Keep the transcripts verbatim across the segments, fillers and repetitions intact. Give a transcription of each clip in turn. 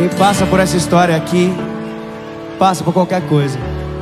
Quem passa por essa história aqui passa por qualquer coisa.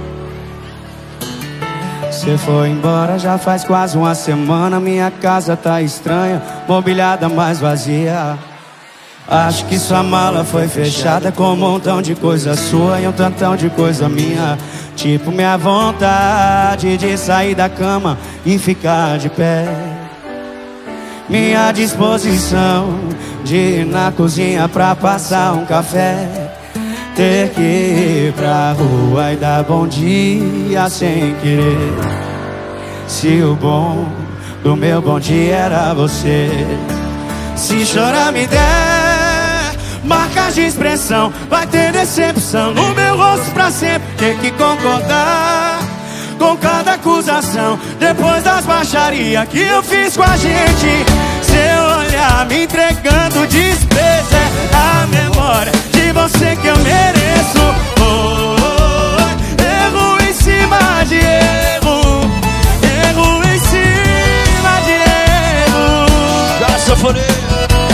Você foi embora já faz quase uma semana. Minha casa tá estranha, mobiliada mais vazia. Acho que sua mala foi fechada com um montão de coisa sua e um tantão de coisa minha. Tipo minha vontade de sair da cama e ficar de pé, minha disposição de ir na cozinha pra passar um café, ter que ir pra rua e dar bom dia sem querer. Se o bom do meu bom dia era você. Se chorar me der marcas de expressão, vai ter decepção no meu rosto pra sempre. Ter que concordar com cada acusação depois das baixarias que eu fiz com a gente. Seu olhar me entregando desprezo é a memória de você que eu mereço. Oh, oh, erro em cima de erro, erro em cima de erro. Gasofoneiro.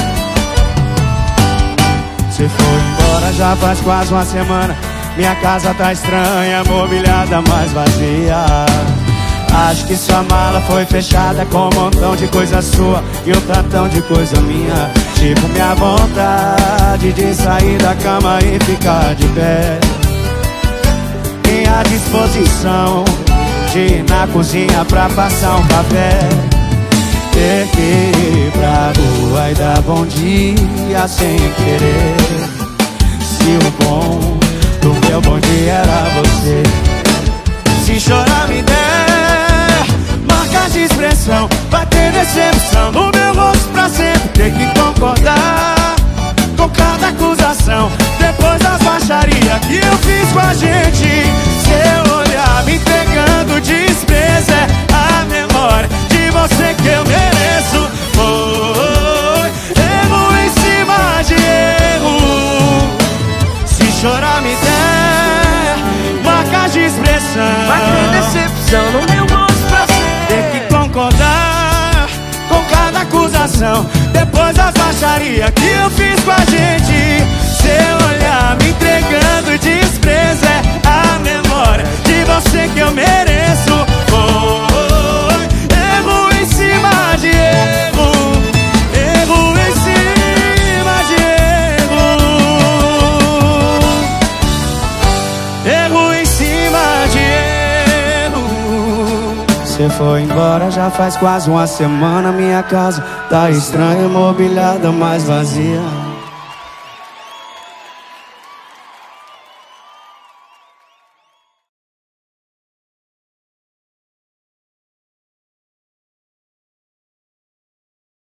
Você foi embora já faz quase uma semana. Minha casa tá estranha, mobiliada mais vazia. Acho que sua mala foi fechada com um montão de coisa sua e um tantão de coisa minha. Tipo minha vontade de sair da cama e ficar de pé, minha disposição de ir na cozinha pra passar um café, ter que ir pra rua e dar bom dia sem querer. Se o bom do meu bom dia era você. Se chorar me der marcas de expressão, vai ter decepção no meu rosto pra sempre. Ter que concordar com cada acusação depois das baixarias que eu fiz com a gente. Seu olhar me entregando desprezo é a memória de você que eu mereço. Foi erro em cima de erro. Se chorar me der marcas de expressão, vai ter decepção no meu rosto pra sempre. ter que concordar com cada acusação depois das baixarias que eu fiz com a gente. Seu olhar me entregando desprezo é a memória de você que eu mereço. Foi erro em cima de erro, erro em cima de erro, erro em cima de erro. Você foi embora já faz quase uma semana. Minha casa tá estranha, mobiliada mais vazia.